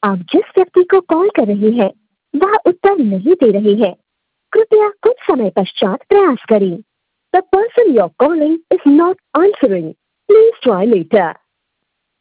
आप जिस व्यक्ति को कॉल कर रहे हैं वह उत्तर नहीं दे रहे हैं। कृपया कुछ समय पश्चात प्रयास करें। The person you are calling is not answering. Please try letter.